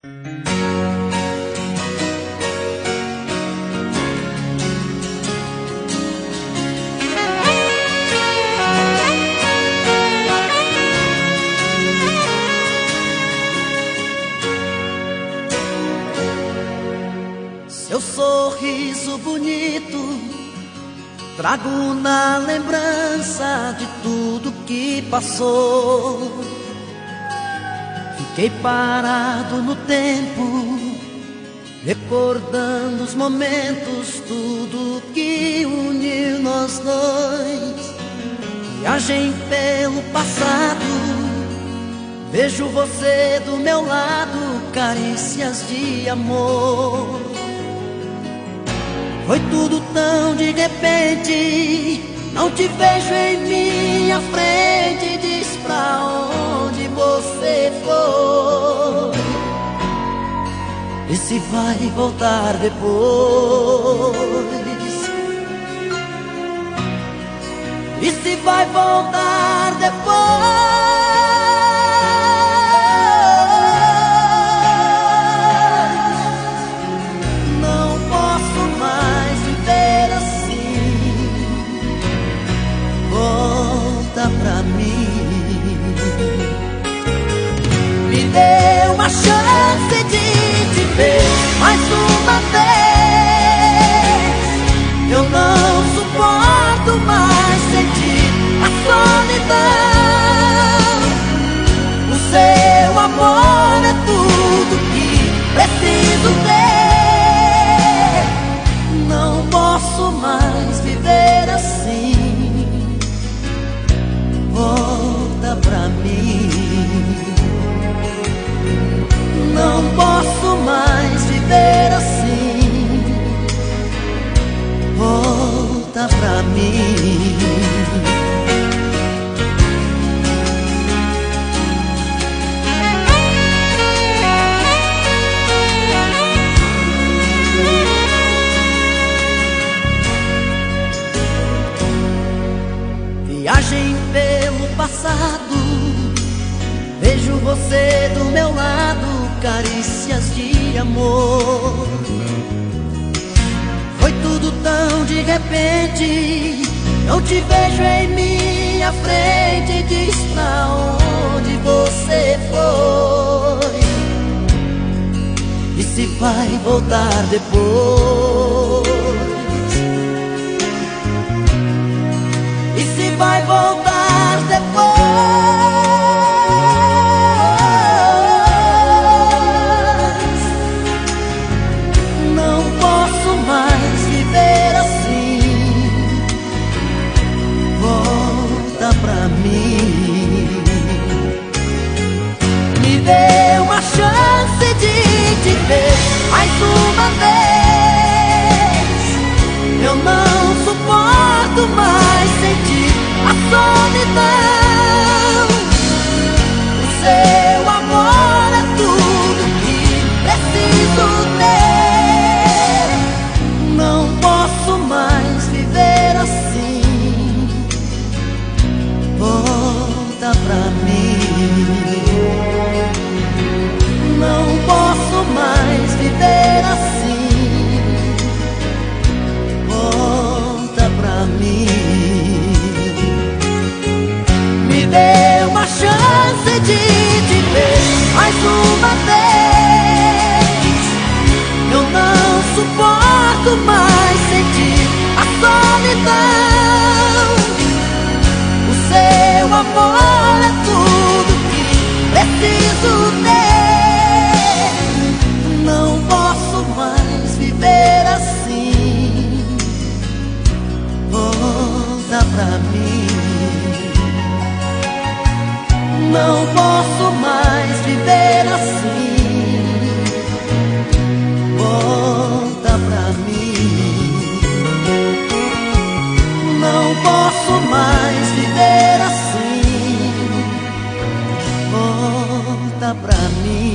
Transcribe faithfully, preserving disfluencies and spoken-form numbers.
Seu sorriso bonito trago na lembrança de tudo que passou. Fiquei parado no tempo, recordando os momentos, tudo que uniu nós dois. Viagem pelo passado, vejo você do meu lado, carícias de amor. Foi tudo tão de repente, não te vejo em minha frente. Diz pra onde você foi e se vai voltar depois. E se vai voltar depois. Pra mim, me dê uma chance de te ver mais uma vez. Eu não suporto mais sentir a solidão. O seu amor é tudo que preciso ter. Não posso mais viver assim. Volta pra mim. Não posso mais viver assim. Volta pra mim. Viagem pelo passado, vejo você do meu lado, carícias de amor. Foi tudo tão de repente, não te vejo em minha frente. Diz pra onde você foi e se vai voltar depois. E se vai voltar depois. Não posso mais viver assim. Volta pra mim. Me dê uma chance de te ver mais uma vez. Eu não suporto mais sentir a solidão. O seu amor é tudo que preciso ter. Não posso mais viver assim. Volta pra mim. Não posso mais viver assim. Volta pra mim. Me dê uma chance de te ver mais uma vez. Eu não suporto mais sentir a solidão. O seu amor é tudo que preciso ter. Não posso mais viver assim. Volta pra mim. Não posso mais viver assim. Volta pra mim. Não posso mais viver assim. Volta pra mim.